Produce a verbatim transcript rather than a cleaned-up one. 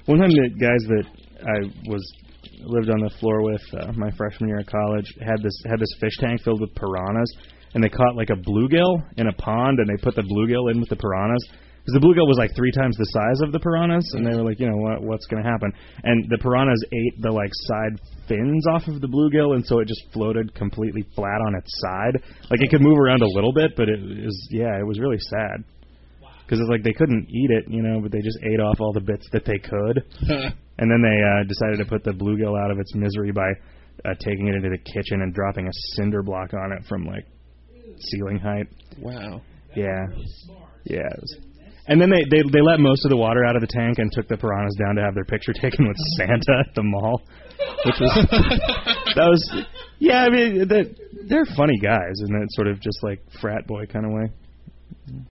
One time the guys that I was lived on the floor with uh, my freshman year of college had this had this fish tank filled with piranhas, and they caught like a bluegill in a pond, and they put the bluegill in with the piranhas. Because the bluegill was like three times the size of the piranhas, and they were like, you know, what, what's going to happen? And the piranhas ate the like side fins off of the bluegill, and so it just floated completely flat on its side. Like it could move around a little bit, but it was yeah, it was really sad. Because it's like they couldn't eat it, you know, but they just ate off all the bits that they could. And then they uh, decided to put the bluegill out of its misery by uh, taking it into the kitchen and dropping a cinder block on it from like ceiling height. Wow. Yeah. Yeah. It was, and then they, they they let most of the water out of the tank and took the piranhas down to have their picture taken with Santa at the mall, which was that was yeah. I mean, they're, they're funny guys in that sort of just like frat boy kind of way.